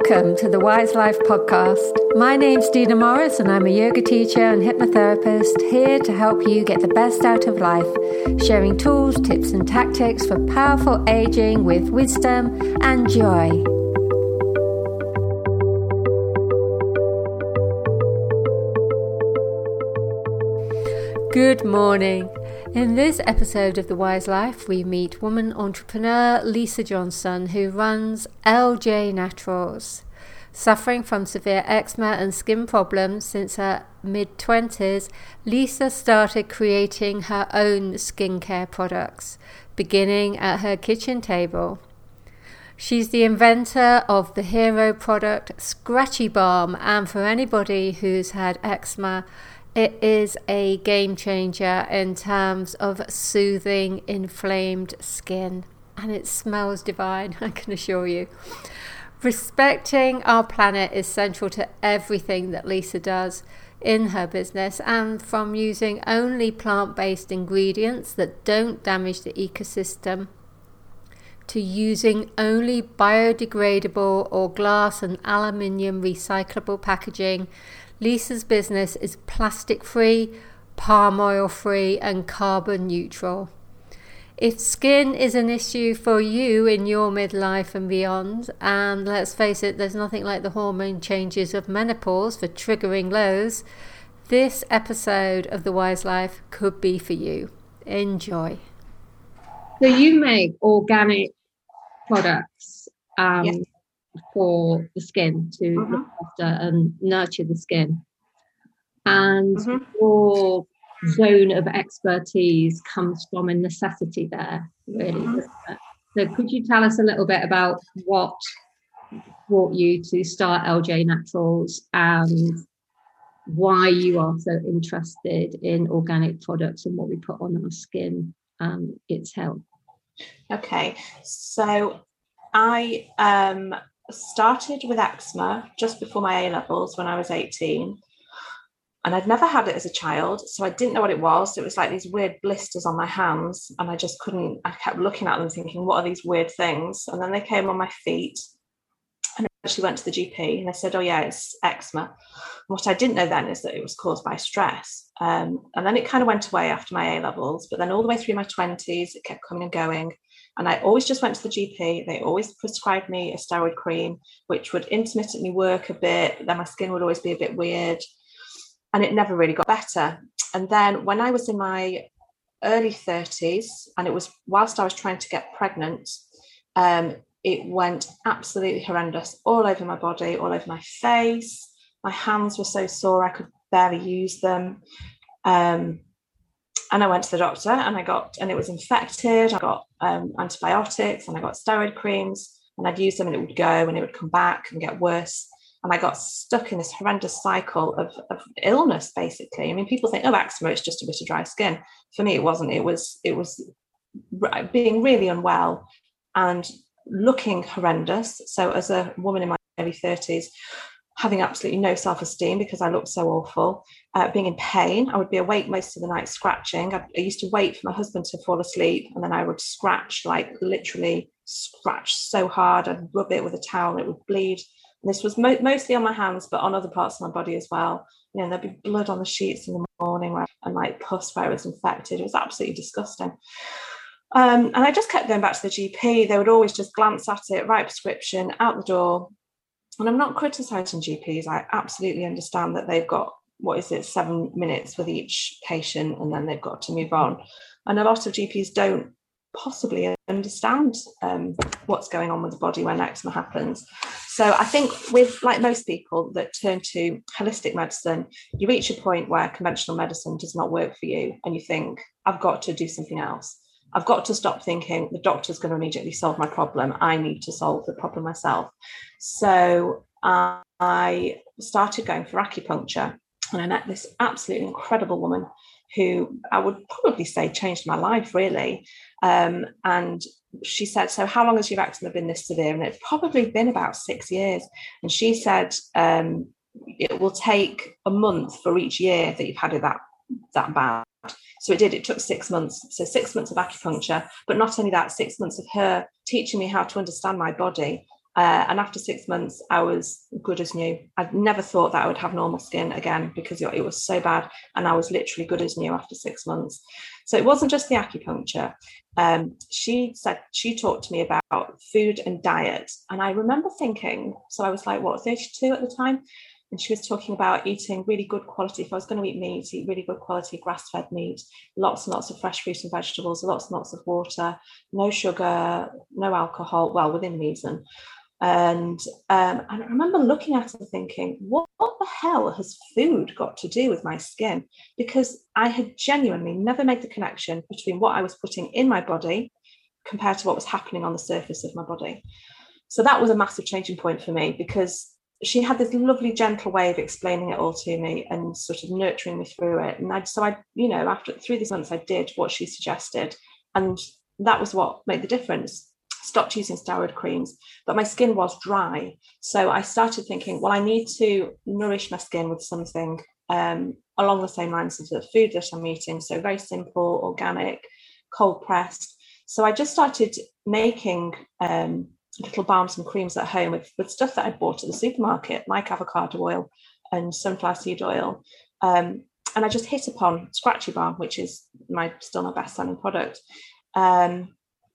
Welcome to the Wise Life podcast. My name's Dina Morris and I'm a yoga teacher and hypnotherapist here to help you get the best out of life, sharing tools, tips and tactics for powerful aging with wisdom and joy. Good morning. In this episode of The Wise Life, we meet woman entrepreneur Lisa Johnson, who runs LJ Naturals. Suffering from severe eczema and skin problems since her mid-20s, Lisa started creating her own skincare products, beginning at her kitchen table. She's the inventor of the hero product Scratchy Balm, and for anybody who's had eczema, it is a game changer in terms of soothing inflamed skin, and it smells divine, I can assure you. Respecting our planet is central to everything that Lisa does in her business, and from using only plant-based ingredients that don't damage the ecosystem to using only biodegradable or glass and aluminium recyclable packaging. Lisa's business is plastic-free, palm oil-free and carbon neutral. If skin is an issue for you in your midlife and beyond, and let's face it, there's nothing like the hormone changes of menopause for triggering lows, this episode of The Wise Life could be for you. Enjoy. So you make organic products Yes. for the skin to look after and nurture the skin. And your zone of expertise comes from a necessity there, really. Doesn't it? So could you tell us a little bit about what brought you to start LJ Naturals and why you are so interested in organic products and what we put on our skin and its health? Okay, so I started with eczema just before my A-levels when I was 18, and I'd never had it as a child, so I didn't know what it was. It was like these weird blisters on my hands, and I kept looking at them thinking, what are these weird things? And then they came on my feet, and I actually went to the GP and they said, oh yeah, it's eczema. And what I didn't know then is that it was caused by stress. And then it kind of went away after my A-levels, but then all the way through my 20s, it kept coming and going. And I always just went to the GP. They always prescribed me a steroid cream, which would intermittently work a bit. Then my skin would always be a bit weird. And it never really got better. And then when I was in my early 30s, and it was whilst I was trying to get pregnant, it went absolutely horrendous all over my body, all over my face. My hands were so sore, I could barely use them. And I went to the doctor and it was infected. I got antibiotics and I got steroid creams, and I'd use them and it would go and it would come back and get worse. And I got stuck in this horrendous cycle of illness, basically. I mean, people think, oh, eczema, it's just a bit of dry skin. For me, it wasn't. It was being really unwell and looking horrendous. So as a woman in my early 30s, having absolutely no self-esteem because I looked so awful, being in pain. I would be awake most of the night scratching. I used to wait for my husband to fall asleep, and then I would scratch, like literally scratch so hard. I'd rub it with a towel, it would bleed. And this was mostly on my hands, but on other parts of my body as well. You know, there'd be blood on the sheets in the morning and like pus where it was infected. It was absolutely disgusting. And I just kept going back to the GP. They would always just glance at it, write a prescription, out the door. And I'm not criticising GPs. I absolutely understand that they've got, 7 minutes with each patient, and then they've got to move on. And a lot of GPs don't possibly understand what's going on with the body when eczema happens. So I think with, like most people that turn to holistic medicine, you reach a point where conventional medicine does not work for you, and you think, I've got to do something else. I've got to stop thinking the doctor's going to immediately solve my problem. I need to solve the problem myself. So I started going for acupuncture, and I met this absolutely incredible woman who I would probably say changed my life, really. And she said, so how long has your eczema been this severe? And it's probably been about 6 years. And she said, it will take a month for each year that you've had it that bad. So it took 6 months. So 6 months of acupuncture, but not only that, 6 months of her teaching me how to understand my body And after 6 months, I was good as new. I'd never thought that I would have normal skin again because it was so bad. And I was literally good as new after 6 months. So it wasn't just the acupuncture. She talked to me about food and diet. And I remember thinking, so I was like, 32 at the time? And she was talking about eating really good quality. If I was going to eat meat, eat really good quality grass-fed meat, lots and lots of fresh fruit and vegetables, lots and lots of water, no sugar, no alcohol, well, within reason. And I remember looking at it and thinking, what the hell has food got to do with my skin? Because I had genuinely never made the connection between what I was putting in my body compared to what was happening on the surface of my body. So that was a massive changing point for me, because she had this lovely, gentle way of explaining it all to me and sort of nurturing me through it. And after 3 these months, I did what she suggested. And that was what made the difference. Stopped using steroid creams, but my skin was dry. So I started thinking, well, I need to nourish my skin with something along the same lines as the food that I'm eating. So very simple, organic, cold pressed. So I just started making little balms and creams at home with stuff that I bought at the supermarket, like avocado oil and sunflower seed oil. And I just hit upon Scratchy Balm, which is still my best-selling product. And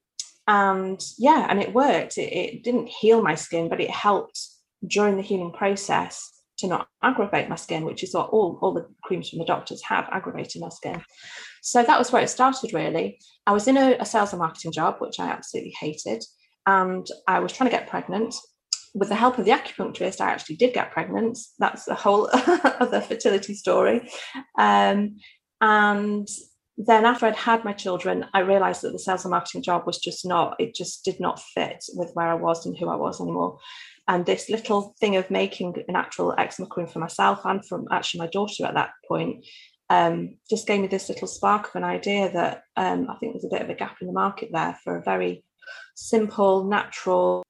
it worked. It didn't heal my skin, but it helped during the healing process to not aggravate my skin, which is what all the creams from the doctors have aggravated my skin. So that was where it started, really. I was in a sales and marketing job, which I absolutely hated. And I was trying to get pregnant. With the help of the acupuncturist, I actually did get pregnant. That's a whole other fertility story. And then after I'd had my children, I realized that the sales and marketing job was just did not fit with where I was and who I was anymore. And this little thing of making an actual eczema cream for myself and from actually my daughter at that point just gave me this little spark of an idea that I think there's a bit of a gap in the market there for a very simple, natural,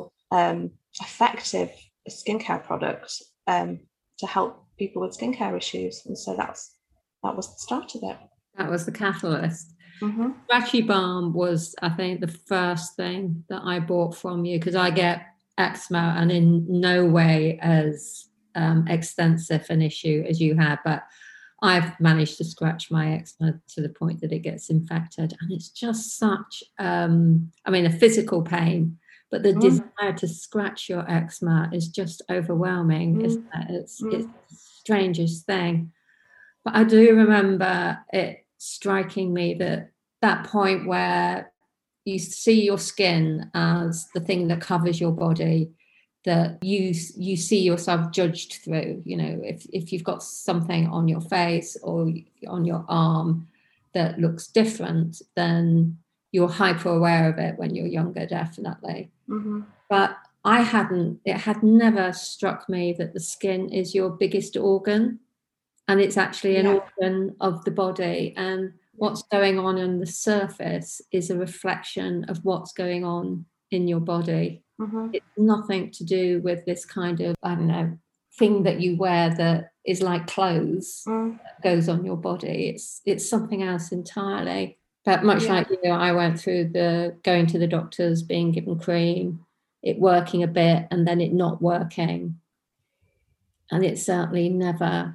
effective skincare product to help people with skincare issues. And so that was the start of it. That was the catalyst. Mm-hmm. Scratchy Balm was, I think, the first thing that I bought from you, because I get eczema and in no way as extensive an issue as you had, but I've managed to scratch my eczema to the point that it gets infected, and it's just such a physical pain, but the desire to scratch your eczema is just overwhelming, isn't it? It's the strangest thing. But I do remember it striking me that point where you see your skin as the thing that covers your body, that you see yourself judged through. You know, if you've got something on your face or on your arm that looks different, then you're hyper aware of it when you're younger, definitely. Mm-hmm. But it had never struck me that the skin is your biggest organ, and it's actually an organ of the body, and what's going on the surface is a reflection of what's going on in your body. Mm-hmm. It's nothing to do with this kind of, thing that you wear that is like clothes that goes on your body. It's something else entirely. But much like you, I went through going to the doctors, being given cream, it working a bit, and then it not working. And it's certainly never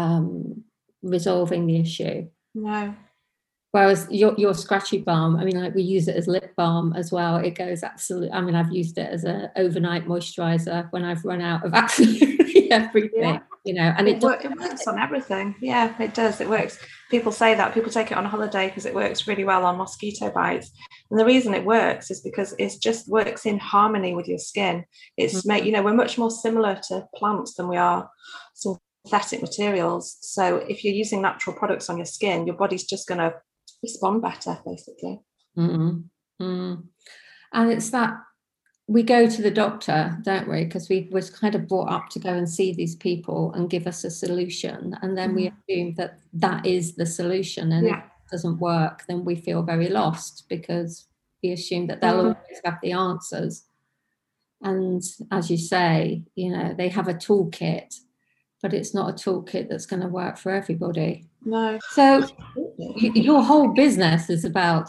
resolving the issue. No. Whereas your Scratchy Balm, we use it as lip balm as well. It goes absolutely, I've used it as an overnight moisturizer when I've run out of absolutely everything, and it works on everything. Yeah, it does. It works. People say that. People take it on holiday because it works really well on mosquito bites. And the reason it works is because it just works in harmony with your skin. It's we're much more similar to plants than we are synthetic materials. So if you're using natural products on your skin, your body's just going to respond better, basically. Mm-hmm. Mm. And it's that we go to the doctor, don't we? Because we was kind of brought up to go and see these people and give us a solution, and then we assume that is the solution, and if it doesn't work, then we feel very lost because we assume that they'll always have the answers. And as you say, they have a toolkit, but it's not a toolkit that's going to work for everybody. No. So your whole business is about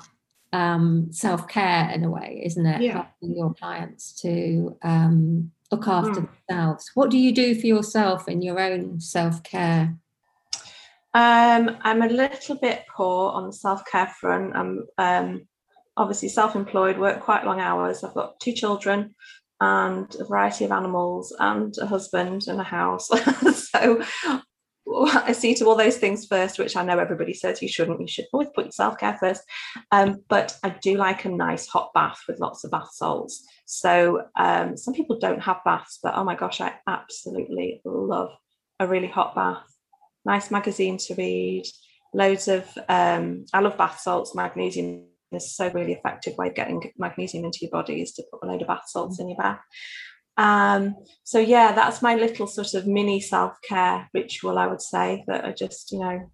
self-care in a way, isn't it? Yeah. Helping your clients to look after themselves. What do you do for yourself in your own self-care? I'm a little bit poor on the self-care front. I'm obviously self-employed, work quite long hours. I've got 2 children and a variety of animals and a husband and a house. So I see to all those things first, which I know everybody says you shouldn't. You should always put your self-care first. But I do like a nice hot bath with lots of bath salts. So some people don't have baths, but oh my gosh, I absolutely love a really hot bath. Nice magazine to read, loads of, I love bath salts. Magnesium is so really effective way of getting magnesium into your body is to put a load of bath salts in your bath. So yeah, that's my little sort of mini self-care ritual, I would say, that I just,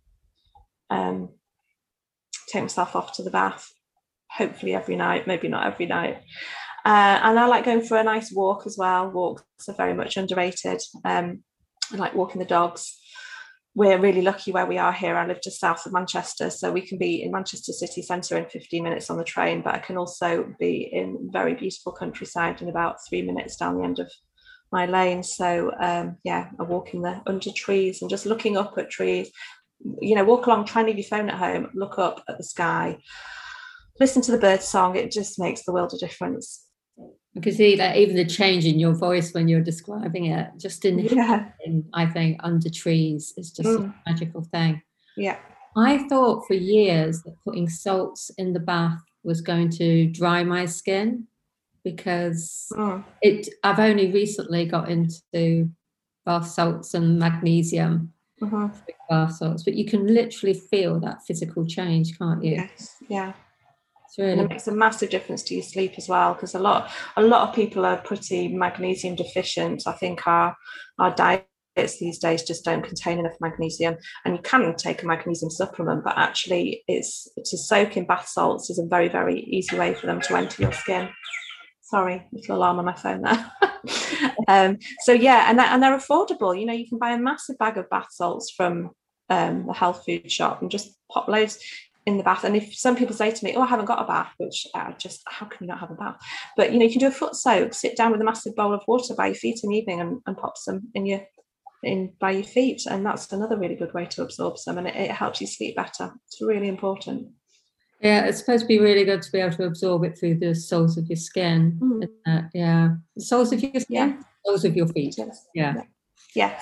take myself off to the bath, hopefully every night, maybe not every night. And I like going for a nice walk as well. Walks are very much underrated. I like walking the dogs. We're really lucky where we are here. I live just south of Manchester, so we can be in Manchester city centre in 15 minutes on the train, but I can also be in very beautiful countryside in about 3 minutes down the end of my lane. So I'm walking there under trees and just looking up at trees. Walk along, try and leave your phone at home, look up at the sky, listen to the bird song. It just makes the world a difference. You can see that even the change in your voice when you're describing it, just I think under trees is just a magical thing. Yeah. I thought for years that putting salts in the bath was going to dry my skin because I've only recently got into bath salts and magnesium bath salts, but you can literally feel that physical change, can't you? Yes. Yeah. Really... And it makes a massive difference to your sleep as well, because a lot of people are pretty magnesium deficient. I think our diets these days just don't contain enough magnesium, and you can take a magnesium supplement, but actually it's to soak in bath salts is a very, very easy way for them to enter your skin. Sorry, little alarm on my phone there. So yeah, and they're affordable. You can buy a massive bag of bath salts from the health food shop and just pop loads in the bath. And if some people say to me, I haven't got a bath, which how can you not have a bath? But you can do a foot soak, sit down with a massive bowl of water by your feet in the evening and pop some by your feet, and that's another really good way to absorb some, and it helps you sleep better. It's really important. Yeah, it's supposed to be really good to be able to absorb it through the soles of your skin. The soles of your skin, soles of your feet. Yes. Yeah.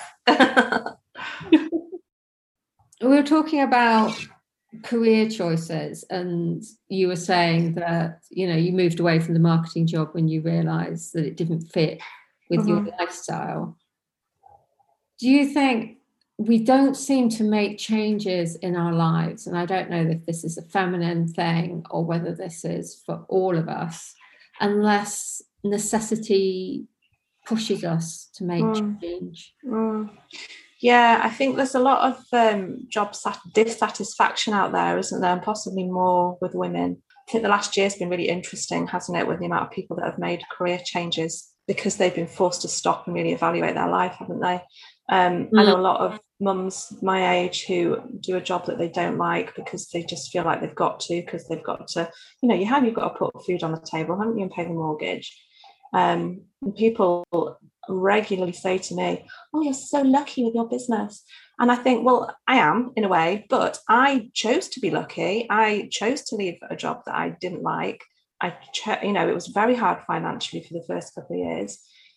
We were talking about career choices, and you were saying that you moved away from the marketing job when you realized that it didn't fit with your lifestyle. Do you think we don't seem to make changes in our lives, and I don't know if this is a feminine thing or whether this is for all of us, unless necessity pushes us to make change? Yeah, I think there's a lot of job dissatisfaction out there, isn't there? And possibly more with women. I think the last year has been really interesting, hasn't it, with the amount of people that have made career changes because they've been forced to stop and really evaluate their life, haven't they? I know a lot of mums my age who do a job that they don't like because they just feel like they've got to, because they've got to, you've got to put food on the table, haven't you, and pay the mortgage. And people regularly say to me, you're so lucky with your business. And I think, well, I am in a way, but I chose to be lucky. I chose to leave a job that I didn't like. It was very hard financially for the first couple of years.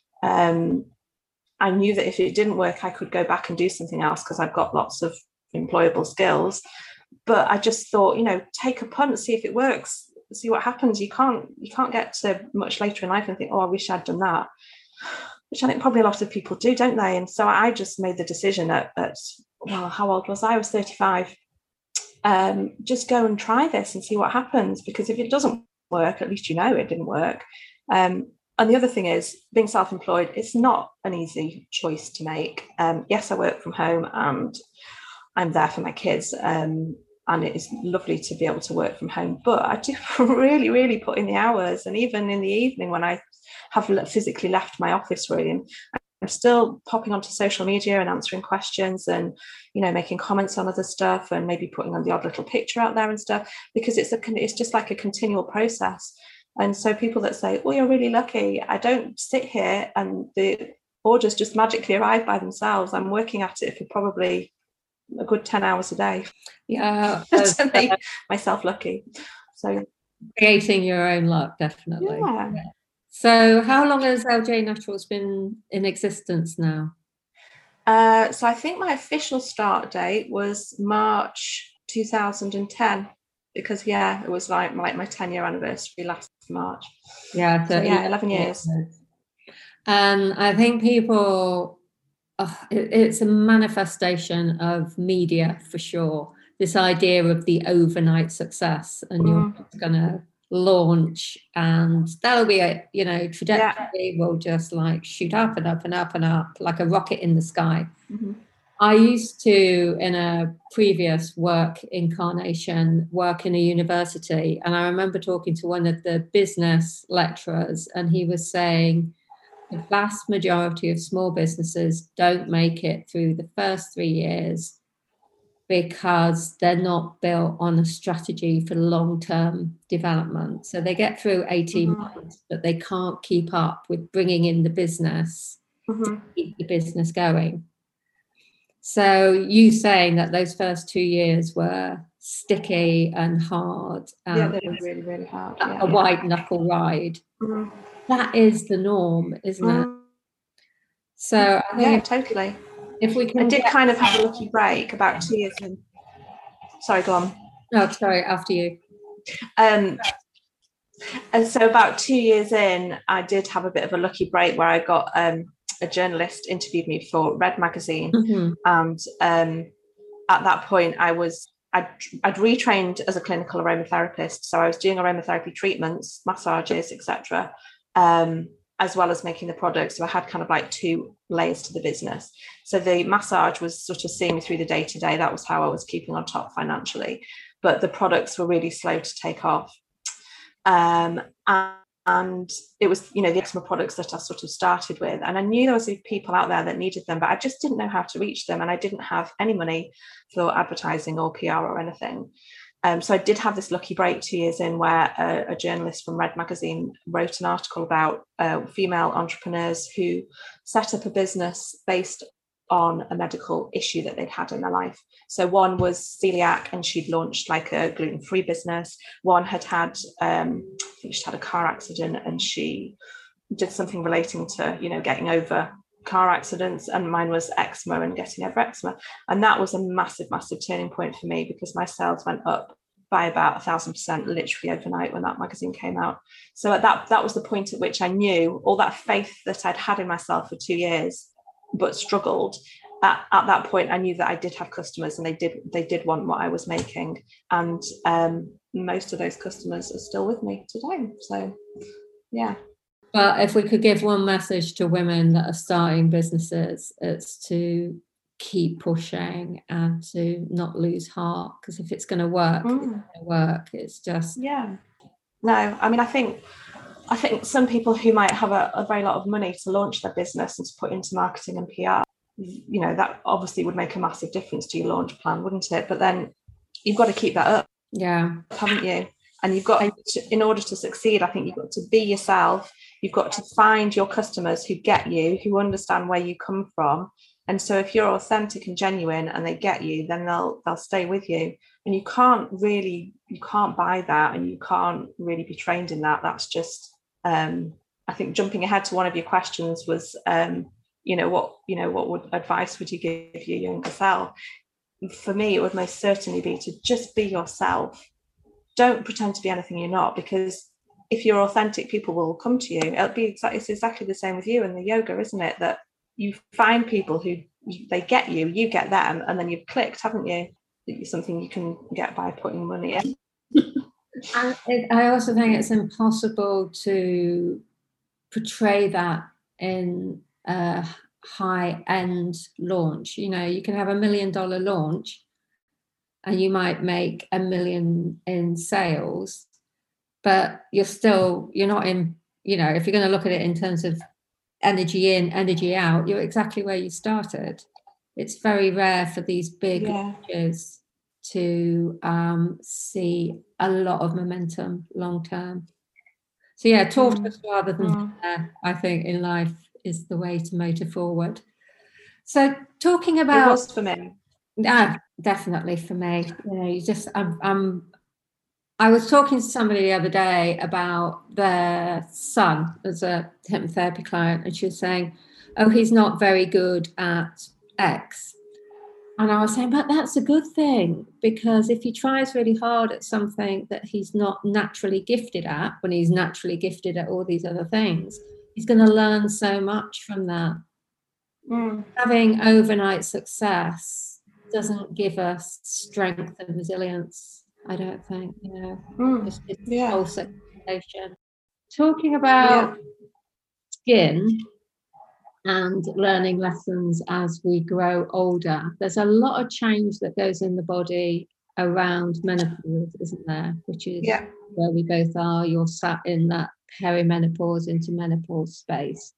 I knew that if it didn't work, I could go back and do something else because I've got lots of employable skills. But I just thought, take a punt, see if it works, see what happens. You can't get to much later in life and think, I wish I'd done that, which I think probably a lot of people do, don't they? And so I just made the decision at how old was I? I was 35. Just go and try this and see what happens, because if it doesn't work, at least it didn't work. And the other thing is, being self-employed, it's not an easy choice to make. Yes, I work from home and I'm there for my kids, and it is lovely to be able to work from home. But I do really, really put in the hours. And even in the evening when I have physically left my office room, still popping onto social media and answering questions and, you know, making comments on other stuff and maybe putting on the odd little picture out there and stuff, because it's just like a continual process. And so people that say, "Oh, you're really lucky," I don't sit here and the orders just magically arrive by themselves. I'm working at it for probably a good 10 hours a day. Yeah. To make myself lucky. So creating your own luck, definitely. Yeah. So how long has LJ Naturals been in existence now? So I think my official start date was March 2010, because it was like my 10-year anniversary last March. Yeah, so 11 years. And I think people, it's a manifestation of media for sure. This idea of the overnight success, and you're going to launch and that'll be a, you know, trajectory will just like shoot up and up and up and up like a rocket in the sky. I used to, in a previous work incarnation, work in a university, and I remember talking to one of the business lecturers, and he was saying the vast majority of small businesses don't make it through the first 3 years because they're not built on a strategy for long-term development. So they get through 18 months, but they can't keep up with bringing in the business to keep the business going. So you saying that those first 2 years were sticky and hard. They were really, really hard. A white knuckle ride. That is the norm, isn't it? So I think totally. If we can, I did kind of have a lucky break about 2 years in. Sorry, go on. No, sorry, after you. And so about 2 years in, I did have a bit of a lucky break where I got a journalist interviewed me for Red Magazine, and at that point I'd retrained as a clinical aromatherapist, so I was doing aromatherapy treatments, massages, etc., as well as making the product. So I had kind of like 2 layers to the business. So the massage was sort of seeing me through the day-to-day. That was how I was keeping on top financially. But the products were really slow to take off. And it was, you know, the eczema products that I sort of started with. And I knew there was people out there that needed them, but I just didn't know how to reach them. And I didn't have any money for advertising or PR or anything. So I did have this lucky break 2 years in where a journalist from Red Magazine wrote an article about female entrepreneurs who set up a business based on a medical issue that they'd had in their life. So one was celiac, and she'd launched like a gluten-free business. One had I think she'd had a car accident, and she did something relating to, you know, getting over car accidents, and mine was eczema and getting over eczema. And that was a massive turning point for me, because my sales went up by about 1,000% literally overnight when that magazine came out. So at that was the point at which I knew all that faith that I'd had in myself for 2 years but struggled. At that point I knew that I did have customers, and they did want what I was making, and most of those customers are still with me today. So But if we could give one message to women that are starting businesses, it's to keep pushing and to not lose heart, because if it's going to work, it's going to work. It's just no. I mean, I think some people who might have a very lot of money to launch their business and to put into marketing and PR, you know, that obviously would make a massive difference to your launch plan, wouldn't it? But then you've got to keep that up, haven't you? And you've got to, in order to succeed, I think you've got to be yourself. You've got to find your customers who get you, who understand where you come from. And so if you're authentic and genuine and they get you, then they'll stay with you. And you can't buy that, and you can't really be trained in that. That's just, I think, jumping ahead to one of your questions was, what advice would you give your younger self? For me, it would most certainly be to just be yourself. Don't pretend to be anything you're not, because if you're authentic, people will come to you. It's exactly the same with you and the yoga, isn't it? That you find people who they get you, you get them, and then you've clicked, haven't you? It's something you can get by putting money in. I also think it's impossible to portray that in a high-end launch. You know, you can have $1 million launch and you might make $1 million in sales, but you're not in, you know, if you're going to look at it in terms of energy in, energy out, you're exactly where you started. It's very rare for these big launches to see a lot of momentum long term. So yeah, tortoise rather than hare, I think, in life is the way to motor forward. So talking about, it was for me. Definitely for me. You know, you just I was talking to somebody the other day about their son as a hypnotherapy client, and she was saying, "Oh, he's not very good at X." And I was saying, but that's a good thing, because if he tries really hard at something that he's not naturally gifted at, when he's naturally gifted at all these other things, he's going to learn so much from that. Having overnight success doesn't give us strength and resilience, I don't think, you know. Just false expectation. Talking about skin and learning lessons as we grow older, there's a lot of change that goes in the body around menopause, isn't there? Which is where we both are. You're sat in that perimenopause into menopause space.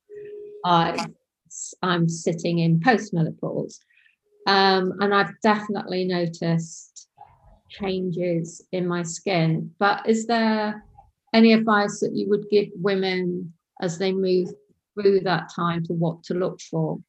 I'm sitting in postmenopause, and I've definitely noticed changes in my skin. But is there any advice that you would give women as they move through that time to what to look for?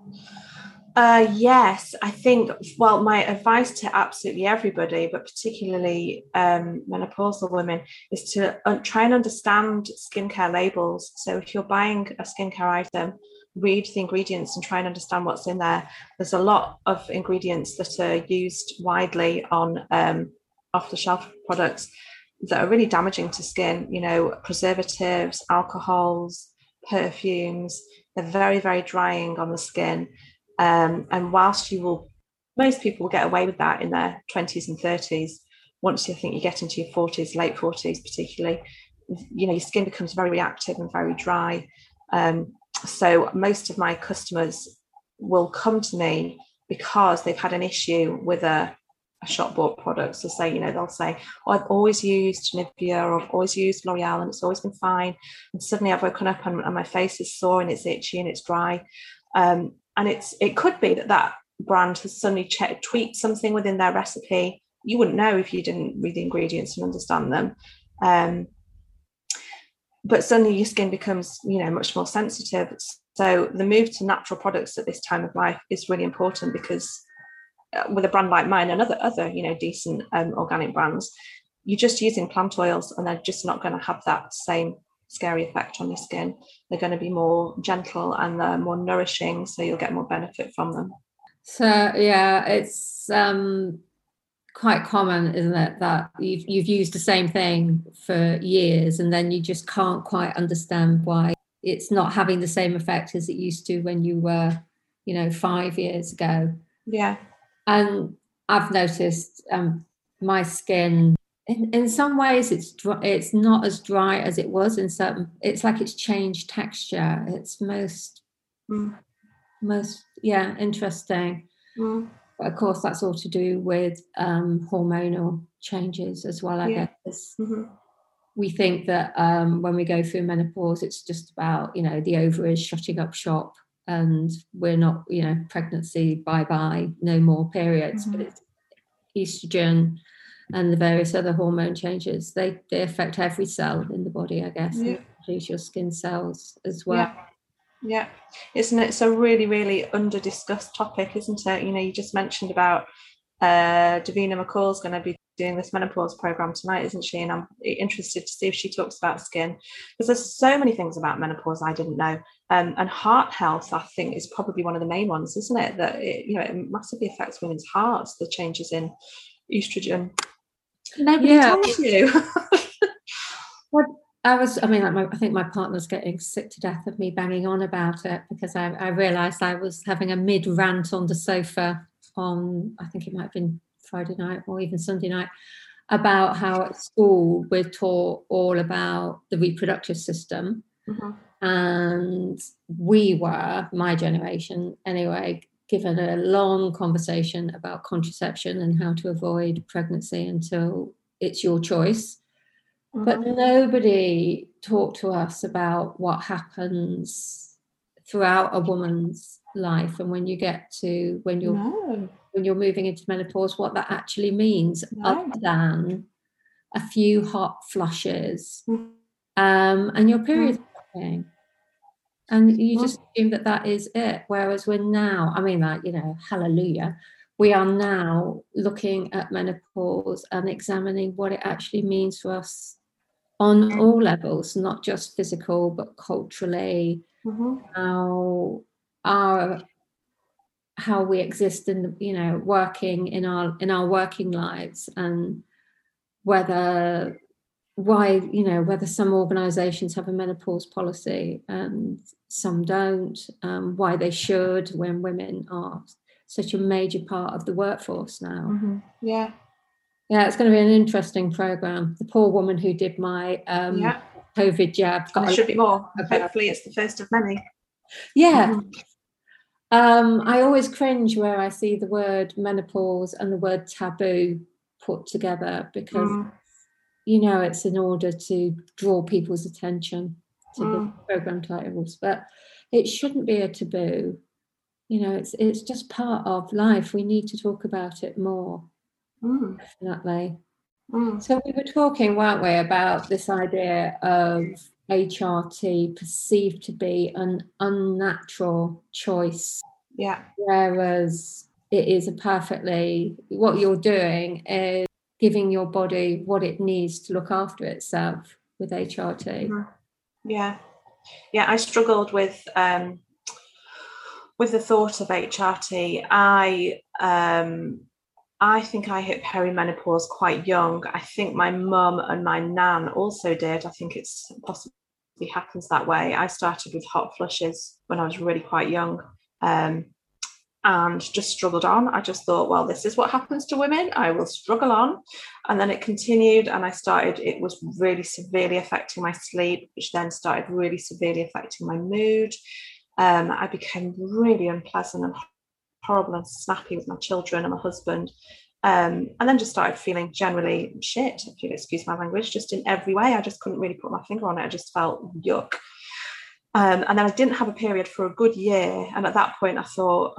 Yes, I think, well, my advice to absolutely everybody, but particularly menopausal women, is to try and understand skincare labels. So if you're buying a skincare item, read the ingredients and try and understand what's in there. There's a lot of ingredients that are used widely on off-the-shelf products that are really damaging to skin, you know, preservatives, alcohols, perfumes. They're very, very drying on the skin. And whilst most people will get away with that in their 20s and 30s, once you think you get into your 40s, late 40s particularly, you know, your skin becomes very reactive and very dry. So most of my customers will come to me because they've had an issue with a shop bought product. So say, you know, they'll say, "Oh, I've always used Nivea, or I've always used L'Oreal and it's always been fine. And suddenly I've woken up and my face is sore and it's itchy and it's dry." And it could be that brand has suddenly tweaked something within their recipe. You wouldn't know if you didn't read the ingredients and understand them. But suddenly your skin becomes, you know, much more sensitive. So the move to natural products at this time of life is really important, because with a brand like mine and other you know, decent organic brands, you're just using plant oils and they're just not going to have that same scary effect on your skin. They're going to be more gentle and they're more nourishing, so you'll get more benefit from them. So yeah, it's quite common, isn't it, that you've used the same thing for years and then you just can't quite understand why it's not having the same effect as it used to when you were, you know, 5 years ago. Yeah. And I've noticed my skin, in some ways it's not as dry as it was. In certain, it's like it's changed texture. It's most interesting. But of course that's all to do with hormonal changes as well, I guess. We think that when we go through menopause, it's just about, you know, the ovaries shutting up shop and we're not, you know, pregnancy, bye-bye, no more periods. But it's estrogen and the various other hormone changes. They affect every cell in the body, I guess, and includes your skin cells as well. Yeah. Isn't it? It's a really, really under-discussed topic, isn't it? You know, you just mentioned about Davina McCall's going to be doing this menopause program tonight, isn't she? And I'm interested to see if she talks about skin, because there's so many things about menopause I didn't know. And heart health, I think, is probably one of the main ones, isn't it? That it massively affects women's hearts, the changes in estrogen. Nobody told you. I think my partner's getting sick to death of me banging on about it, because I realised I was having a mid-rant on the sofa on, I think it might have been Friday night or even Sunday night, about how at school we're taught all about the reproductive system. And we were, my generation anyway, given a long conversation about contraception and how to avoid pregnancy until it's your choice. But nobody talked to us about what happens throughout a woman's life, and when you get to when you're moving into menopause, what that actually means, other than a few hot flushes, and your period's stopping. And you just assume that is it. Whereas we're now, I mean, like, hallelujah, we are now looking at menopause and examining what it actually means for us on all levels, not just physical, but culturally, how we exist in working in our working lives, and whether some organizations have a menopause policy and some don't, why they should, when women are such a major part of the workforce now. Yeah, it's going to be an interesting program. The poor woman who did my COVID jab. There should be more. Hopefully it's the first of many. I always cringe where I see the word menopause and the word taboo put together, because it's in order to draw people's attention to the program titles, but it shouldn't be a taboo. It's just part of life. We need to talk about it more. Definitely. So we were talking, weren't we, about this idea of HRT perceived to be an unnatural choice. Yeah. Whereas it is what you're doing is giving your body what it needs to look after itself with HRT. Yeah. I struggled with the thought of HRT. I think I hit perimenopause quite young. I think my mum and my nan also did. I think it's possibly happens that way. I started with hot flushes when I was really quite young. And just struggled on. I just thought, well, this is what happens to women. I will struggle on. And then it continued, and it was really severely affecting my sleep, which then started really severely affecting my mood. I became really unpleasant and horrible and snappy with my children and my husband. And then just started feeling generally shit, if you'll excuse my language, just in every way. I just couldn't really put my finger on it. I just felt yuck. And then I didn't have a period for a good year. And at that point I thought,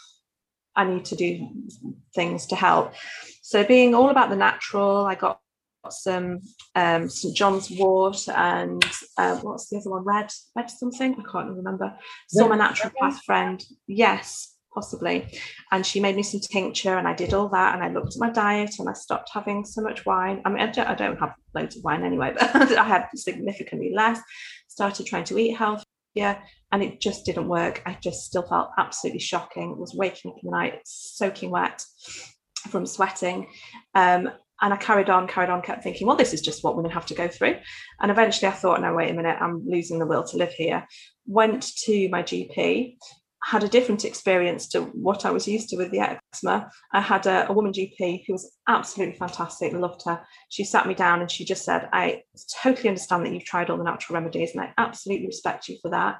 I need to do things to help. So being all about the natural, I got some St. John's wort and what's the other one? Red something? I can't remember. Saw my naturopath friend. Yes, possibly. And she made me some tincture, and I did all that, and I looked at my diet, and I stopped having so much wine. I mean, I don't have loads of wine anyway, but I had significantly less. Started trying to eat healthy. And it just didn't work. I just still felt absolutely shocking. I was waking up in the night soaking wet from sweating. And I carried on, kept thinking, well, this is just what women have to go through. And eventually I thought, no, wait a minute, I'm losing the will to live here. Went to my GP, had a different experience to what I was used to with the eczema. I had a woman GP who was absolutely fantastic, loved her. She sat me down and she just said, I totally understand that you've tried all the natural remedies, and I absolutely respect you for that.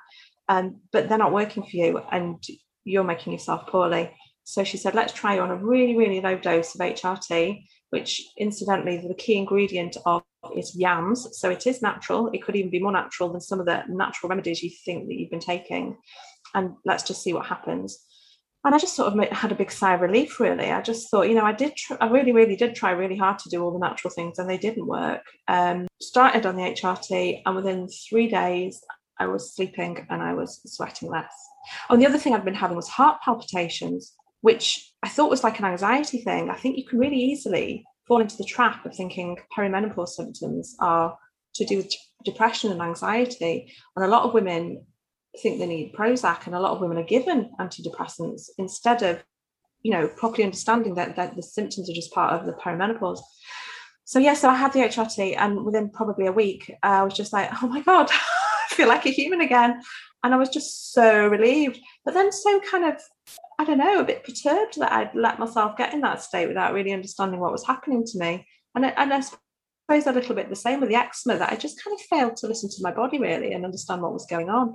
But they're not working for you, and you're making yourself poorly. So she said, let's try you on a really, really low dose of HRT, which incidentally, the key ingredient of is yams. So it is natural. It could even be more natural than some of the natural remedies you think that you've been taking. And let's just see what happens. And I just sort of had a big sigh of relief, really. I just thought, I really, really did try really hard to do all the natural things, and they didn't work. Started on the HRT, and within 3 days, I was sleeping and I was sweating less. Oh, and the other thing I'd been having was heart palpitations, which I thought was like an anxiety thing. I think you can really easily fall into the trap of thinking perimenopause symptoms are to do with depression and anxiety. And a lot of women think they need Prozac, and a lot of women are given antidepressants instead of, properly understanding that the symptoms are just part of the perimenopause. So I had the HRT, and within probably a week, I was just like, oh my God, I feel like a human again. And I was just so relieved, but then so kind of, I don't know, a bit perturbed that I'd let myself get in that state without really understanding what was happening to me. And I suppose a little bit the same with the eczema, that I just kind of failed to listen to my body really and understand what was going on.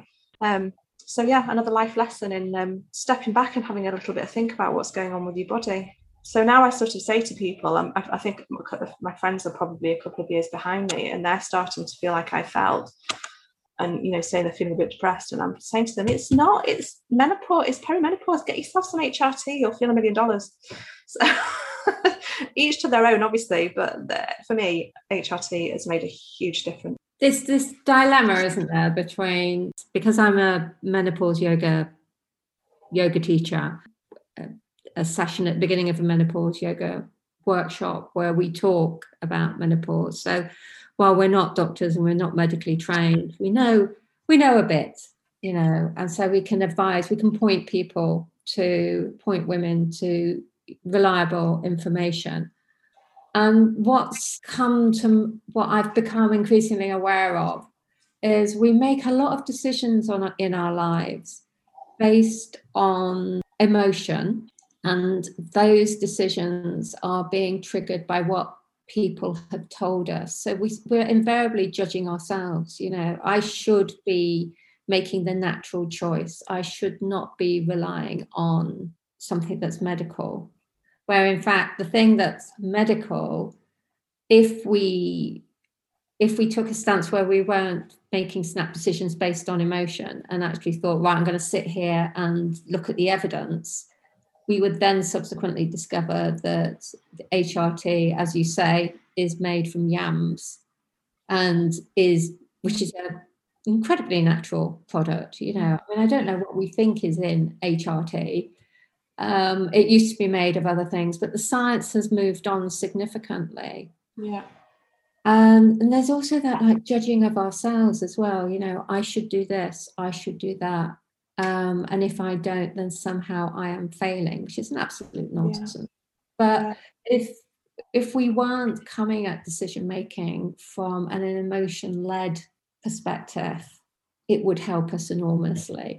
Another life lesson in stepping back and having a little bit of think about what's going on with your body. So now I sort of say to people, I think my friends are probably a couple of years behind me, and they're starting to feel like I felt. and saying they're feeling a bit depressed, and I'm saying to them, it's not, it's menopause, it's perimenopause, get yourself some HRT, you'll feel $1 million. So each to their own, obviously, but for me, HRT has made a huge difference. This dilemma, isn't there, between, because I'm a menopause yoga teacher, a session at the beginning of a menopause yoga workshop where we talk about menopause. So while we're not doctors and we're not medically trained, we know a bit, and so we can advise, we can point women to reliable information. And what I've become increasingly aware of is we make a lot of decisions in our lives based on emotion, and those decisions are being triggered by what people have told us. So we're invariably judging ourselves. I should be making the natural choice. I should not be relying on something that's medical. Where in fact, the thing that's medical, if we took a stance where we weren't making snap decisions based on emotion and actually thought, right, I'm going to sit here and look at the evidence, we would then subsequently discover that the HRT, as you say, is made from yams and which is an incredibly natural product. I don't know what we think is in HRT. It used to be made of other things, but the science has moved on significantly. Yeah. And there's also that judging of ourselves as well. I should do this, I should do that. And if I don't, then somehow I am failing, which is an absolute nonsense. Yeah. But if we weren't coming at decision making from an emotion-led perspective, it would help us enormously.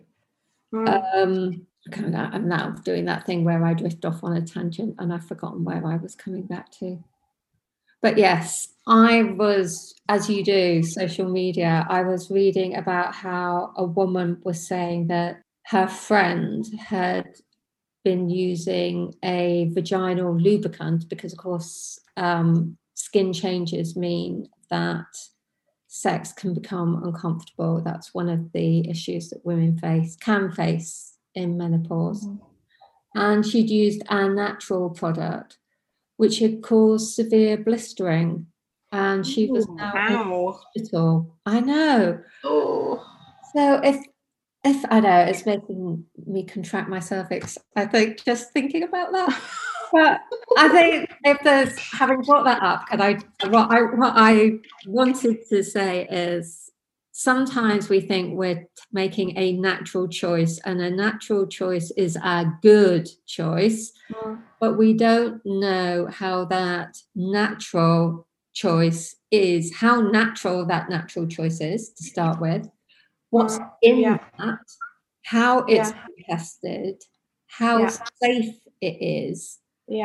I'm now doing that thing where I drift off on a tangent and I've forgotten where I was coming back to. But yes, I was, as you do, social media, I was reading about how a woman was saying that her friend had been using a vaginal lubricant because, of course, skin changes mean that sex can become uncomfortable. That's one of the issues that women can face in menopause. Mm-hmm. And she'd used a natural product which had caused severe blistering, and she was now in hospital. I know. Oh. So if I know, it's making me contract my cervix, I think, just thinking about that. But I think if there's, having brought that up, what I wanted to say is, sometimes we think we're making a natural choice, and a natural choice is a good choice, but we don't know how that natural choice is, how natural that natural choice is to start with, what's in that, how it's tested, how safe it is,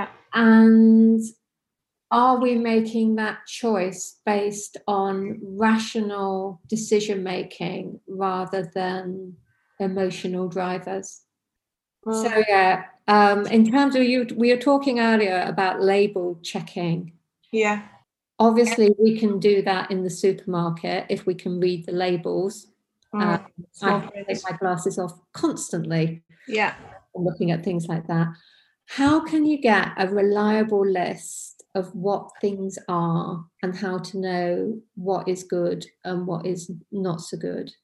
and are we making that choice based on rational decision making rather than emotional drivers? So in terms of we were talking earlier about label checking. Yeah. Obviously, we can do that in the supermarket if we can read the labels. I take my glasses off constantly. Yeah. Looking at things like that. How can you get a reliable list of what things are and how to know what is good and what is not so good?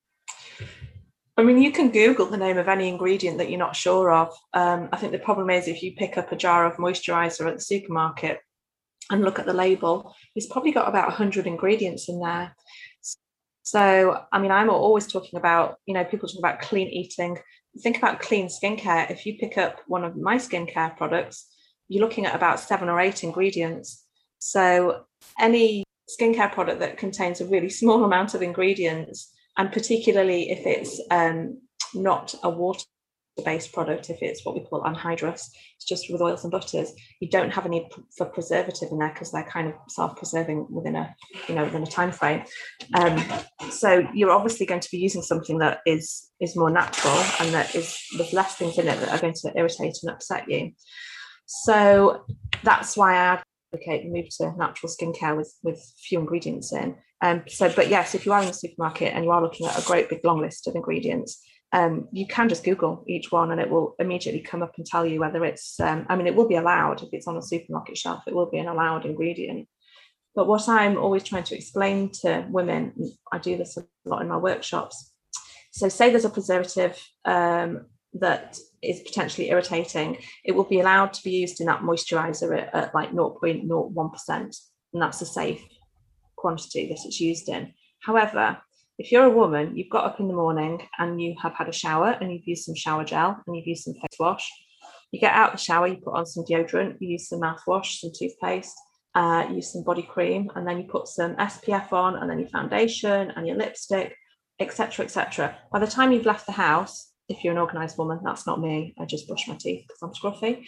I mean, you can Google the name of any ingredient that you're not sure of. I think the problem is if you pick up a jar of moisturizer at the supermarket and look at the label, it's probably got about 100 ingredients in there. So, I mean, I'm always talking about, people talk about clean eating. Think about clean skincare. If you pick up one of my skincare products, you're looking at about 7 or 8 ingredients. So any skincare product that contains a really small amount of ingredients, and particularly if it's not a water-based product, if it's what we call anhydrous, it's just with oils and butters, you don't have any for preservative in there because they're kind of self-preserving within a time frame. So you're obviously going to be using something that is more natural and that there's less things in it that are going to irritate and upset you. So that's why I add move to natural skincare with few ingredients in. But yes, if you are in the supermarket and you are looking at a great big long list of ingredients, you can just Google each one and it will immediately come up and tell you whether it's, it will be allowed if it's on a supermarket shelf, it will be an allowed ingredient. But what I'm always trying to explain to women, I do this a lot in my workshops. So say there's a preservative that is potentially irritating, it will be allowed to be used in that moisturizer at like 0.01%, and that's a safe quantity that it's used in. However, if you're a woman, you've got up in the morning and you have had a shower and you've used some shower gel and you've used some face wash, you get out of the shower, you put on some deodorant, you use some mouthwash, some toothpaste, use some body cream, and then you put some SPF on, and then your foundation and your lipstick, etc., etc. By the time you've left the house, if you're an organised woman, that's not me, I just brush my teeth because I'm scruffy,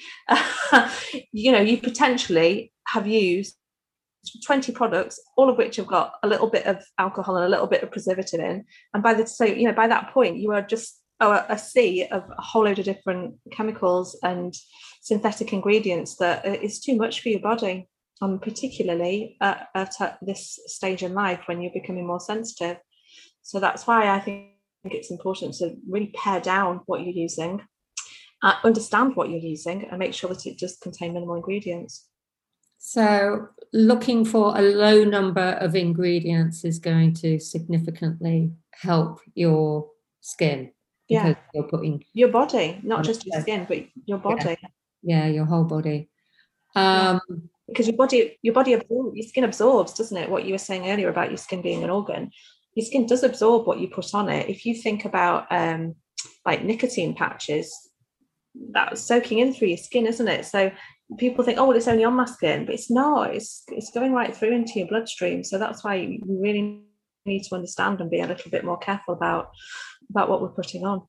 you potentially have used 20 products, all of which have got a little bit of alcohol and a little bit of preservative in, and by that point you are just a sea of a whole load of different chemicals and synthetic ingredients that is too much for your body, particularly at this stage in life when you're becoming more sensitive. So that's why I think it's important to really pare down what you're using, understand what you're using, and make sure that it does contain minimal ingredients. So looking for a low number of ingredients is going to significantly help your skin, because you're putting your body, not just your skin, but your body. Yeah, your whole body. Because your skin absorbs, doesn't it? What you were saying earlier about your skin being an organ, your skin does absorb what you put on it. If you think about like nicotine patches, that's soaking in through your skin, isn't it? So people think, oh, well, it's only on my skin, but it's not. It's going right through into your bloodstream. So that's why you really need to understand and be a little bit more careful about what we're putting on.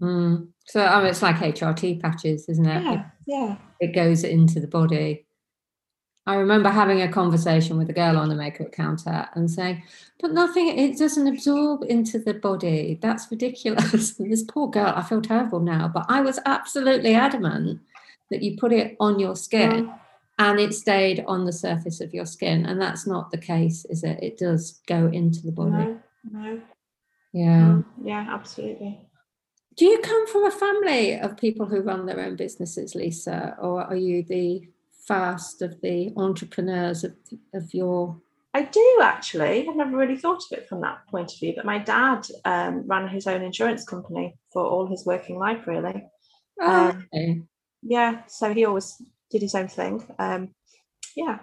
So it's like HRT patches, isn't it? Yeah. It goes into the body. I remember having a conversation with a girl on the makeup counter and saying, but it doesn't absorb into the body. That's ridiculous. And this poor girl, I feel terrible now, but I was absolutely adamant that you put it on your skin and it stayed on the surface of your skin. And that's not the case, is it? It does go into the body. No. Yeah. Yeah, absolutely. Do you come from a family of people who run their own businesses, Lisa, or are you the first of the entrepreneurs of your... I do, actually. I've never really thought of it from that point of view, but my dad ran his own insurance company for all his working life, really. Okay. Yeah, so he always did his own thing. Yeah.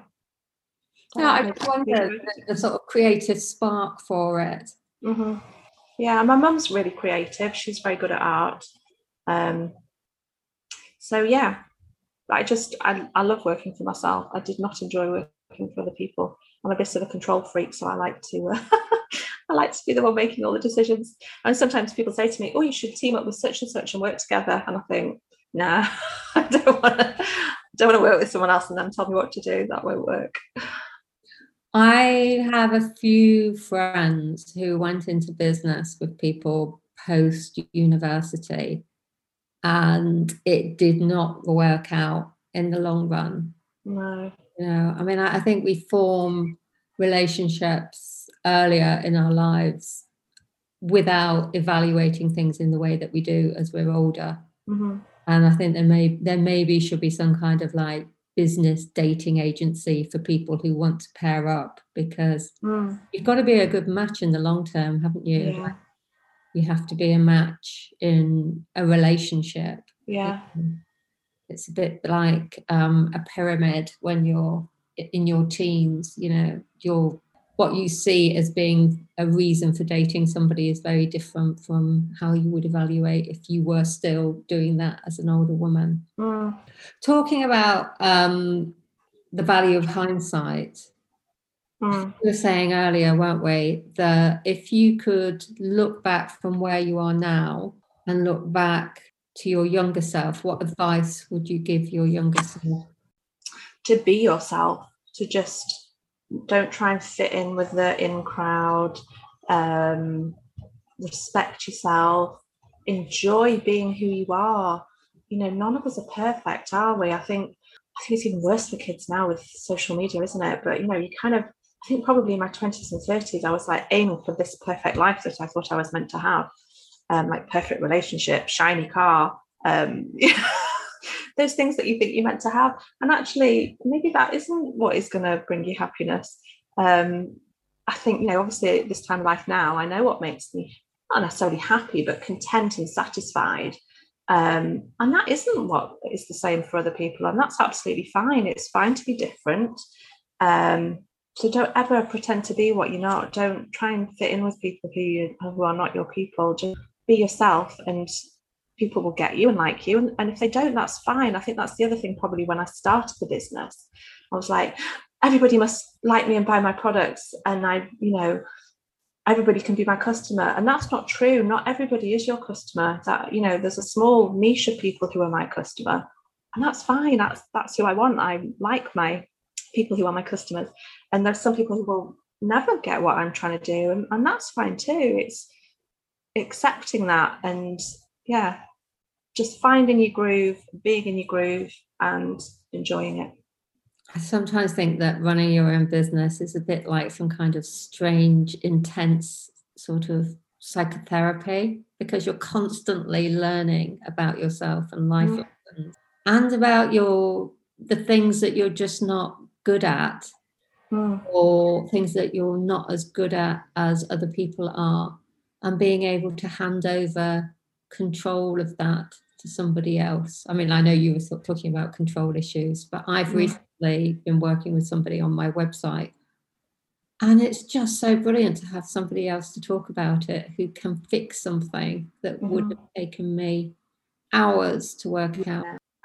I wonder the sort of creative spark for it. Mm-hmm. Yeah, my mum's really creative. She's very good at art. So yeah, I love working for myself. I did not enjoy working for other people. I'm a bit of a control freak, so I like to be the one making all the decisions. And sometimes people say to me, "Oh, you should team up with such and such and work together." And I think, nah, I don't want to work with someone else and then tell me what to do. That won't work. I have a few friends who went into business with people post-university, and it did not work out in the long run. No. I think we form relationships earlier in our lives without evaluating things in the way that we do as we're older. Mm-hmm. And I think there maybe should be some kind of like business dating agency for people who want to pair up, because you've got to be a good match in the long term, haven't you? Yeah. You have to be a match in a relationship. Yeah. It's a bit like a pyramid when you're in your teens. What you see as being a reason for dating somebody is very different from how you would evaluate if you were still doing that as an older woman. Talking about the value of hindsight, we were saying earlier, weren't we, that if you could look back from where you are now and look back to your younger self, what advice would you give your younger self? To be yourself, to just don't try and fit in with the in crowd, respect yourself, enjoy being who you are. None of us are perfect, are we? I think I think it's even worse for kids now with social media, isn't it? But, you know, you kind of, I think probably in my 20s and 30s, I was like aiming for this perfect life that I thought I was meant to have, like perfect relationship, shiny car, those things that you think you're meant to have. And actually, maybe that isn't what is going to bring you happiness. I think, you know, obviously at this time of life now, I know what makes me not necessarily happy, but content and satisfied. And that isn't what is the same for other people. And that's absolutely fine. It's fine to be different. So don't ever pretend to be what you're not. Don't try and fit in with people who are not your people. Just be yourself, and people will get you and like you. And if they don't, that's fine. I think that's the other thing, probably when I started the business, I was like, everybody must like me and buy my products. And everybody can be my customer. And that's not true. Not everybody is your customer. That, you know, there's a small niche of people who are my customer. And that's fine. That's who I want. I like my people who are my customers. And there's some people who will never get what I'm trying to do. And that's fine too. It's accepting that, and just finding your groove, being in your groove and enjoying it. I sometimes think that running your own business is a bit like some kind of strange, intense sort of psychotherapy, because you're constantly learning about yourself and life lessons, and about the things that you're just not good at, or things that you're not as good at as other people are, and being able to hand over control of that to somebody else. I mean, I know you were talking about control issues, but I've recently been working with somebody on my website, and it's just so brilliant to have somebody else to talk about it, who can fix something that would have taken me hours to work out.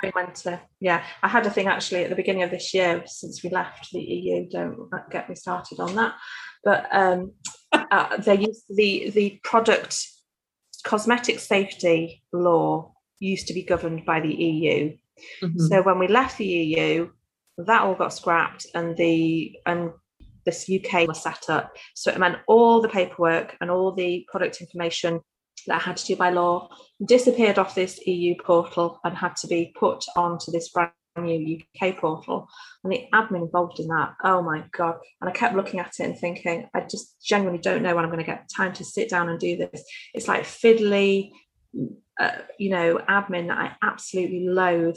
I had a thing actually at the beginning of this year, since we left the EU, don't get me started on that, but they used the product cosmetic safety law used to be governed by the EU. So when we left the EU, that all got scrapped, and this UK was set up. So it meant all the paperwork and all the product information that I had to do by law disappeared off this EU portal and had to be put onto this brand new UK portal. And the admin involved in that, oh my God. And I kept looking at it and thinking, I just genuinely don't know when I'm going to get time to sit down and do this. It's like fiddly, admin that I absolutely loathe.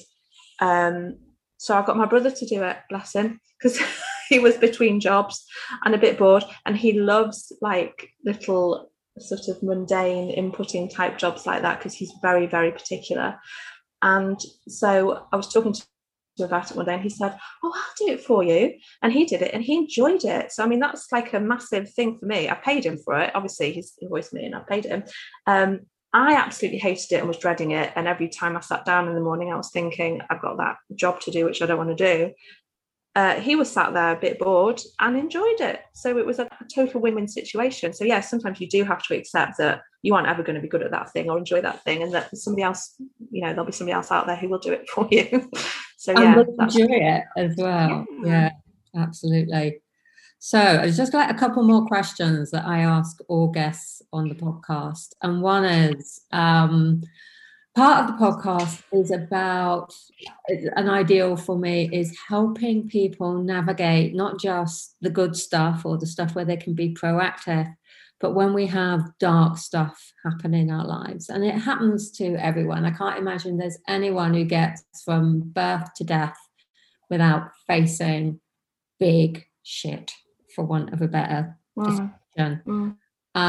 So I got my brother to do it, bless him, because he was between jobs and a bit bored, and he loves like little sort of mundane inputting type jobs like that, because he's very, very particular. And so I was talking to him about it one day, and he said, oh, I'll do it for you. And he did it, and he enjoyed it. So I mean, that's like a massive thing for me. I paid him for it, obviously he's invoiced me and I paid him. I absolutely hated it and was dreading it, and every time I sat down in the morning I was thinking, I've got that job to do which I don't want to do. He was sat there a bit bored and enjoyed it. So it was a total win-win situation. So yeah, sometimes you do have to accept that you aren't ever going to be good at that thing or enjoy that thing, and that somebody else, there'll be somebody else out there who will do it for you. So yeah, enjoy it as well. Yeah, absolutely. So I've just got a couple more questions that I ask all guests on the podcast. And one is, part of the podcast is about, an ideal for me is helping people navigate not just the good stuff or the stuff where they can be proactive, but when we have dark stuff happen in our lives. And it happens to everyone. I can't imagine there's anyone who gets from birth to death without facing big shit, for want of a better description.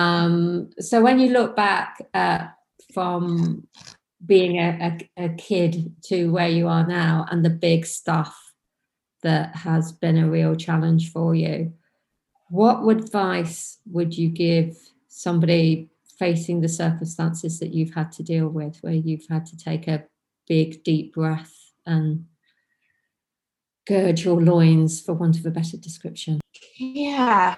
So when you look back from being a kid to where you are now, and the big stuff that has been a real challenge for you, what advice would you give somebody facing the circumstances that you've had to deal with, where you've had to take a big deep breath and gird your loins, for want of a better description? Yeah.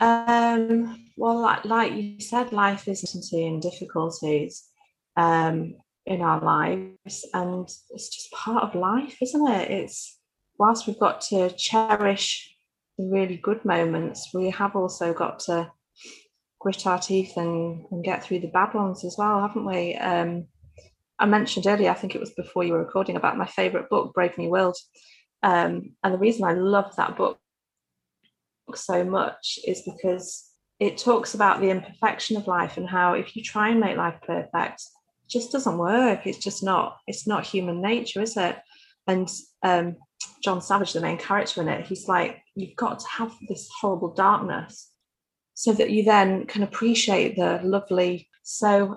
Well, like you said, life is uncertainty and difficulties in our lives, and it's just part of life, isn't it? It's, whilst we've got to cherish the really good moments, we have also got to grit our teeth and get through the bad ones as well, haven't we? I mentioned earlier, I think it was before you were recording, about my favourite book, Brave New World. And the reason I love that book so much is because it talks about the imperfection of life and how if you try and make life perfect, it just doesn't work. It's not human nature, is it? And John Savage, the main character in it, he's like, you've got to have this horrible darkness so that you then can appreciate the lovely. So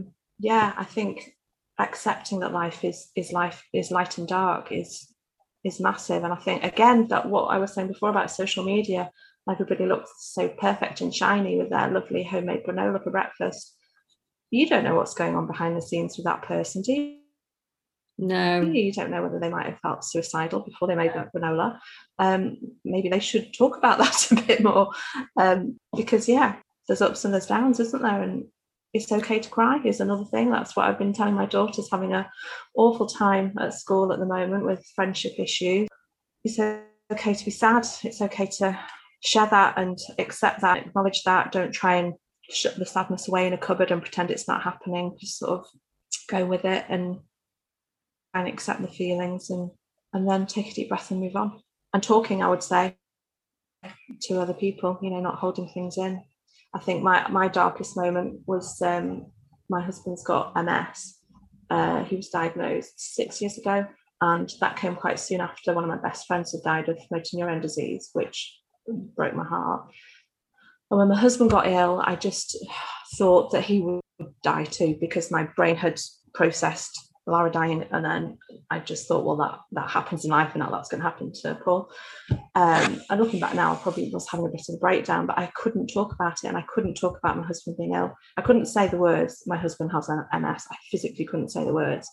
I think accepting that life is light and dark is massive. And I think, again, that what I was saying before about social media, everybody looks so perfect and shiny with their lovely homemade granola for breakfast. You don't know what's going on behind the scenes with that person, do you? No. You don't know whether they might have felt suicidal before they made that granola. Maybe they should talk about that a bit more, because there's ups and there's downs, isn't there? And it's okay to cry is another thing. That's what I've been telling my daughter's having an awful time at school at the moment with friendship issues. It's okay to be sad. It's okay to share that and accept that, acknowledge that. Don't try and shut the sadness away in a cupboard and pretend it's not happening. Just sort of go with it and accept the feelings and then take a deep breath and move on. And talking, I would say, to other people, not holding things in. I think my darkest moment was my husband's got MS. He was diagnosed 6 years ago, and that came quite soon after one of my best friends had died of motor neurone disease, which broke my heart. And when my husband got ill, I just thought that he would die too, because my brain had processed Lara dying, and then I just thought, well, that happens in life, and now that's going to happen to Paul. And looking back now, I probably was having a bit of a breakdown, but I couldn't talk about it, and I couldn't talk about my husband being ill. I couldn't say the words, my husband has MS. I physically couldn't say the words.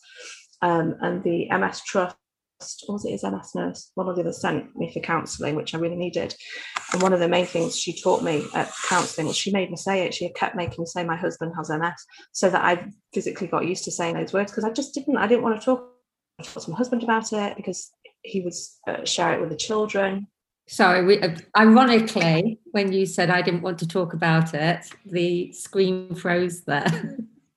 And the MS Trust, or was it his MS Nurse? One or the other sent me for counselling, which I really needed. And one of the main things she taught me at counselling was she made me say it. She kept making me say my husband has MS, so that I physically got used to saying those words, because I didn't want to talk to my husband about it because he would share it with the children. Sorry, ironically, when you said I didn't want to talk about it, the screen froze there.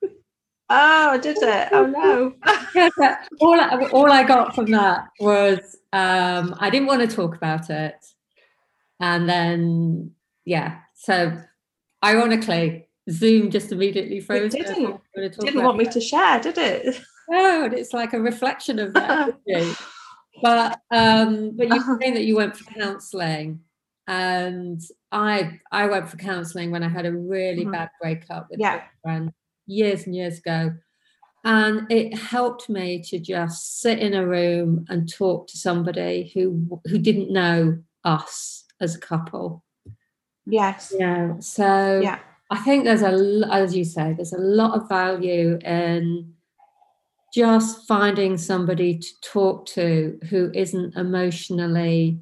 Oh, did it? Oh no. Yeah, all I got from that was I didn't want to talk about it. And then, so ironically, Zoom just immediately froze. It didn't want me to share, did it? No, it's like a reflection of that. But you're saying that you went for counselling, and I went for counselling when I had a really bad breakup with a friend years and years ago, and it helped me to just sit in a room and talk to somebody who didn't know us as a couple. Yes. So I think there's as you say, there's a lot of value in just finding somebody to talk to who isn't emotionally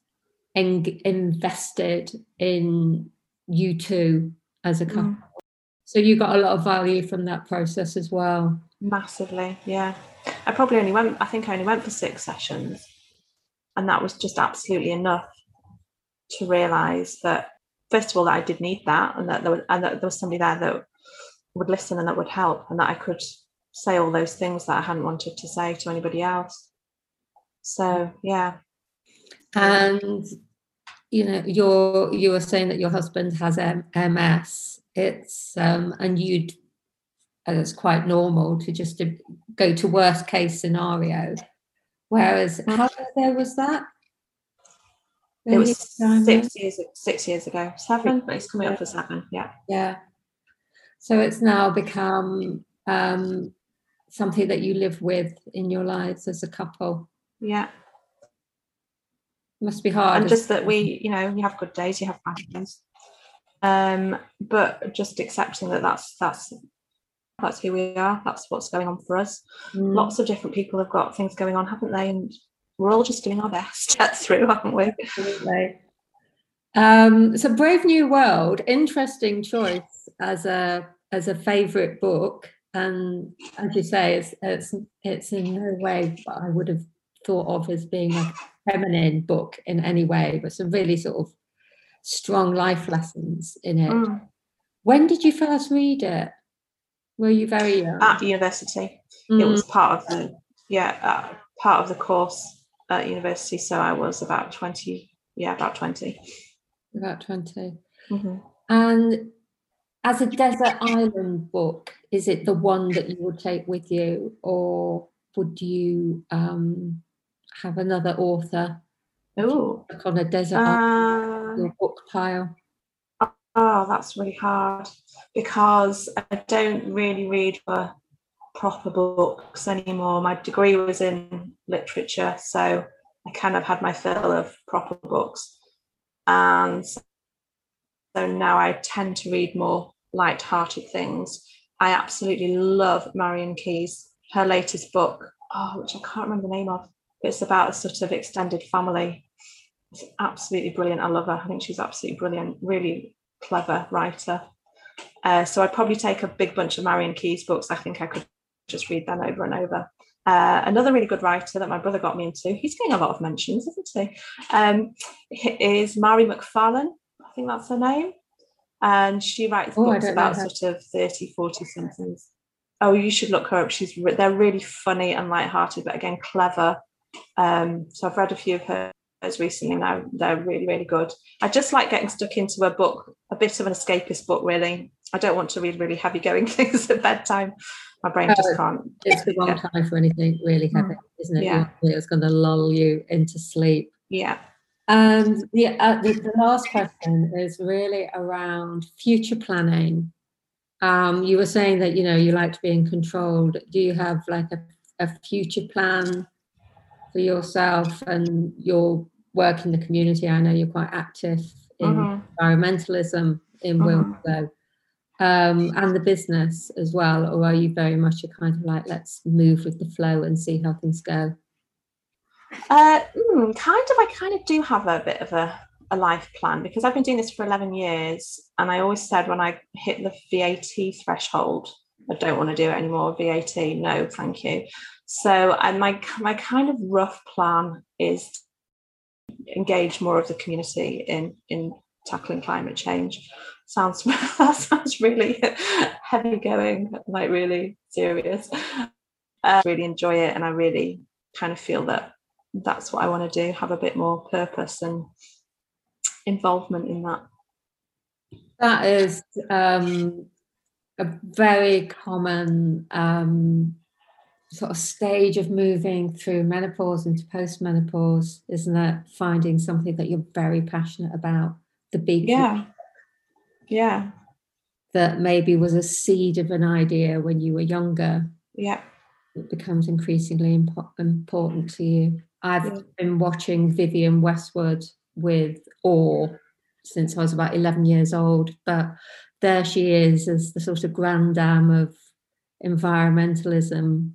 invested in you two as a couple. So you got a lot of value from that process as well. Massively, yeah. I only went for 6 sessions, and that was just absolutely enough to realise that, first of all, that I did need that, and that there was somebody there that would listen and that would help, and that I could say all those things that I hadn't wanted to say to anybody else. So and you were saying that your husband has MS. It's and it's quite normal to just go to worst case scenario, whereas how long ago was that? It was 6 years ago. 7, but it's coming up for 7. So it's now become something that you live with in your lives as a couple. It must be hard. And just that you have good days, you have bad days, but just accepting that that's who we are, that's what's going on for us. Lots of different people have got things going on, haven't they? And we're all just doing our best to get through, haven't we? Absolutely. So Brave New World, interesting choice as a favourite book, and as you say, it's in no way what I would have thought of as being a feminine book in any way, but some really sort of strong life lessons in it. When did you first read it? Were you very young? At university. It was part of the course. at university, so I was about 20. Yeah, about 20. About 20. Mm-hmm. And as a desert island book, is it the one that you would take with you, or would you have another author on a desert island, your book pile? Oh, that's really hard, because I don't really read for proper books anymore. My degree was in literature, so I kind of had my fill of proper books. And so now I tend to read more light-hearted things. I absolutely love Marian Keyes, her latest book, which I can't remember the name of. It's about a sort of extended family. It's absolutely brilliant. I love her. I think she's absolutely brilliant, really clever writer. So I'd probably take a big bunch of Marian Keyes books. I think I could just read them over and over. Another really good writer that my brother got me into, he's getting a lot of mentions, isn't he? Is Mari McFarlane. I think that's her name. And she writes books about sort of 30, 40 somethings. Oh, you should look her up. They're really funny and lighthearted, but again, clever. So I've read a few of hers recently now. They're really, really good. I just like getting stuck into a book, a bit of an escapist book, really. I don't want to read really heavy going things at bedtime. My brain just can't. It's the wrong time for anything really heavy, isn't it? Yeah. It's going to lull you into sleep. Yeah. And the last question is really around future planning. You were saying that, you like to be in control. Do you have like a future plan for yourself and your work in the community? I know you're quite active in environmentalism in Wilmslow, and the business as well, or are you very much a kind of like, let's move with the flow and see how things go? I kind of do have a bit of a life plan, because I've been doing this for 11 years, and I always said when I hit the VAT threshold, I don't want to do it anymore. VAT, no, thank you. So my kind of rough plan is to engage more of the community in tackling climate change. That sounds really heavy going, like really serious. I really enjoy it, and I really kind of feel that that's what I want to do, have a bit more purpose and involvement in that. That is a very common sort of stage of moving through menopause into postmenopause, isn't it? Finding something that you're very passionate about, the big that maybe was a seed of an idea when you were younger. Yeah, it becomes increasingly important to you. I've been watching Vivienne Westwood with awe since I was about 11 years old, but there she is as the sort of grand dame of environmentalism,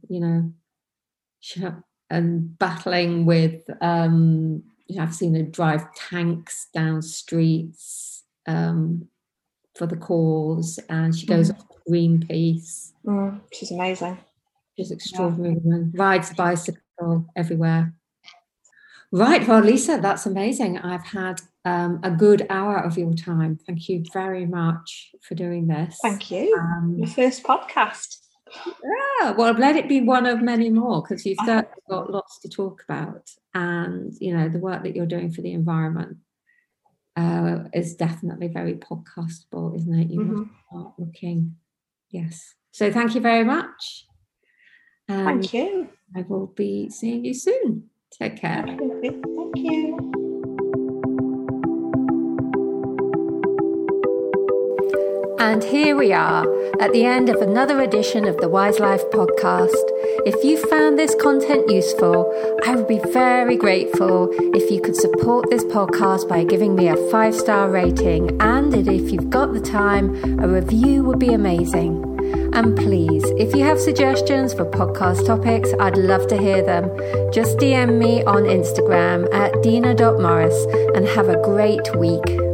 and battling with, I've seen her drive tanks down streets for the cause, and she goes off to Greenpeace. She's amazing. She's extraordinary woman. Rides a bicycle everywhere. Right, well, Lisa, that's amazing. I've had a good hour of your time. Thank you very much for doing this. Thank you. Your first podcast. Yeah, well, let it be one of many more, because you've certainly got lots to talk about. And, the work that you're doing for the environment is definitely very podcastable, isn't it? You must start looking. Yes. So thank you very much. Thank you. I will be seeing you soon. Take care. Thank you. And here we are at the end of another edition of the Wise Life podcast. If you found this content useful, I would be very grateful if you could support this podcast by giving me a 5-star rating. And if you've got the time, a review would be amazing. And please, if you have suggestions for podcast topics, I'd love to hear them. Just DM me on Instagram at dina.morris, and have a great week.